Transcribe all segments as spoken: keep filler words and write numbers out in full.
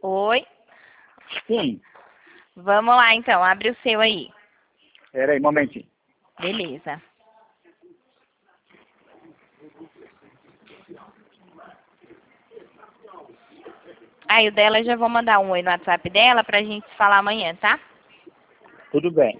Oi? Sim. Vamos lá então, abre o seu aí. Pera aí, um momentinho. Beleza. Aí o dela, já vou mandar um oi no WhatsApp dela pra gente se falar amanhã, tá? Tudo bem.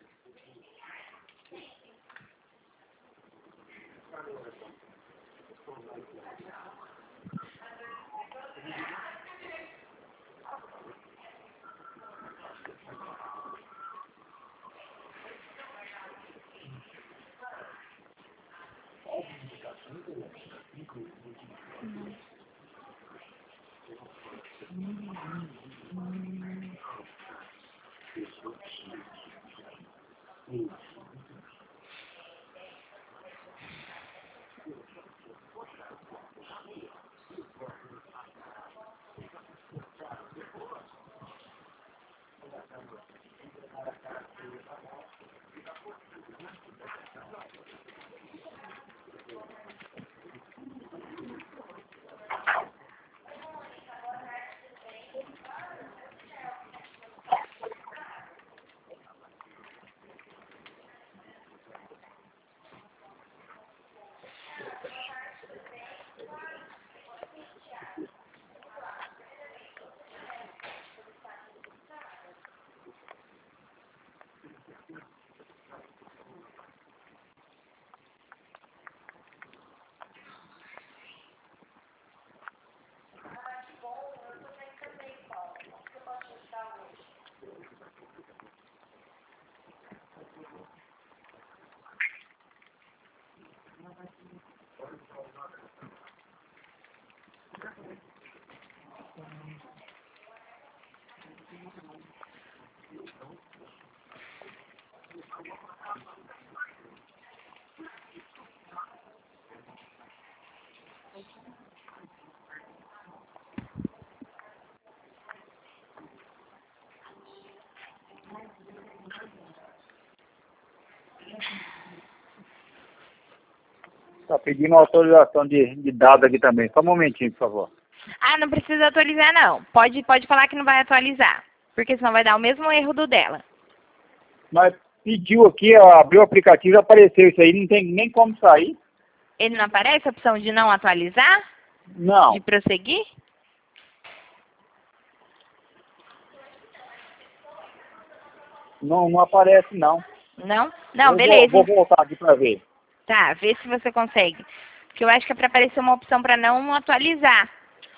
Tá pedindo autorização de, de dados aqui também. Só um momentinho, por favor. Ah, não precisa atualizar não. Pode, pode falar que não vai atualizar. Porque senão vai dar o mesmo erro do dela. Mas pediu aqui, ó, abriu o aplicativo e apareceu isso aí. Não tem nem como sair. Ele não aparece a opção de não atualizar? Não. De prosseguir? Não, não aparece, não. Não? Não, Eu beleza. vou, vou voltar aqui pra ver. Tá, vê se você consegue. Porque eu acho que é pra aparecer uma opção pra não atualizar.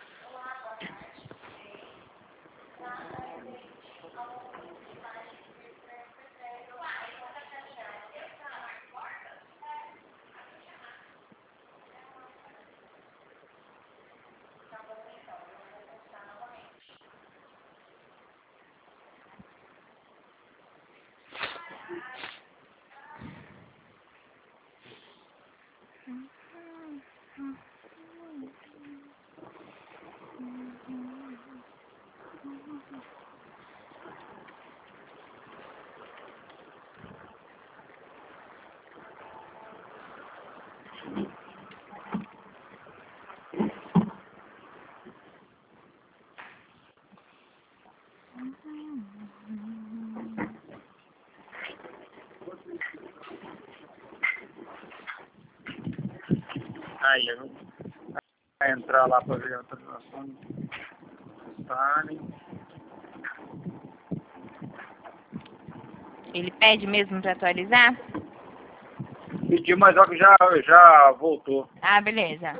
Aí, eu vou entrar lá pra ver a autorização. Ele pede mesmo pra atualizar? Pediu, mas ó que já, já voltou. Ah, beleza.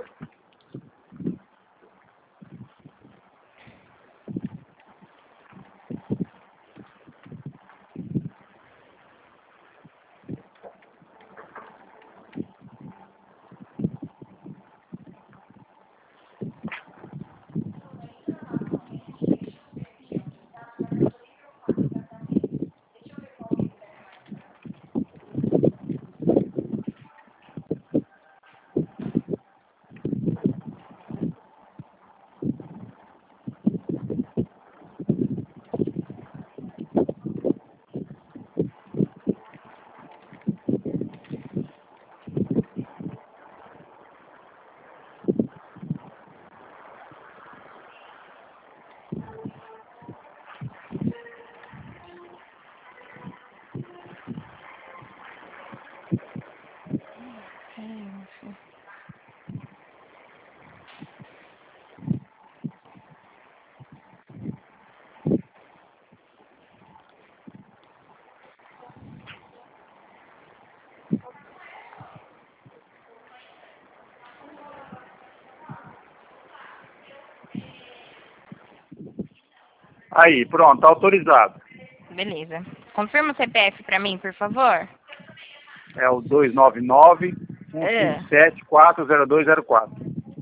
Aí, pronto, tá autorizado. Beleza. Confirma o C P F pra mim, por favor. É o dois nove nove, um cinco sete, quatro zero dois zero quatro.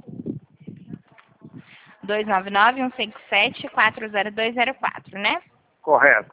dois nove nove, um cinco sete, quatro zero dois zero quatro, né? Correto.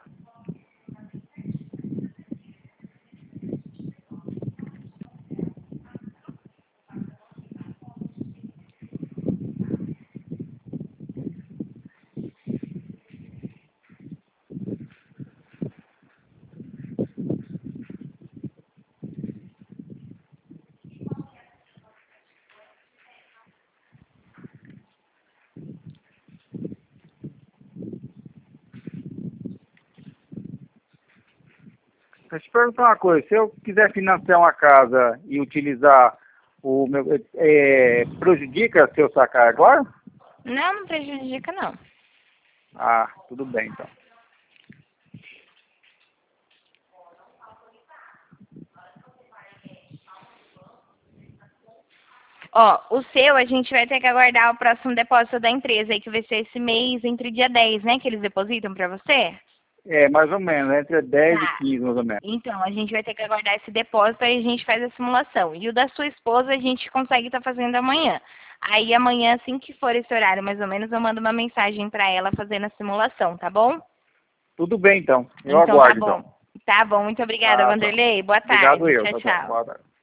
Deixa eu te perguntar uma coisa, se eu quiser financiar uma casa e utilizar o meu, é, prejudica se eu sacar agora? Não, não prejudica, não. Ah, tudo bem então. Ó, o seu a gente vai ter que aguardar o próximo depósito da empresa, aí que vai ser esse mês, entre dia dez, né, que eles depositam pra você? É, mais ou menos, entre dez e Tá. quinze mais ou menos. Então, a gente vai ter que aguardar esse depósito, aí a gente faz a simulação. E o da sua esposa a gente consegue estar fazendo amanhã. Aí amanhã, assim que for esse horário, mais ou menos, eu mando uma mensagem pra ela fazendo a simulação, tá bom? Tudo bem então, eu Então tá aguardo bom. então. Tá bom, muito obrigada, Tá, tá. Vanderlei. Boa tarde. Obrigado eu. Tchau, Tá, tá. tchau. Boa tarde.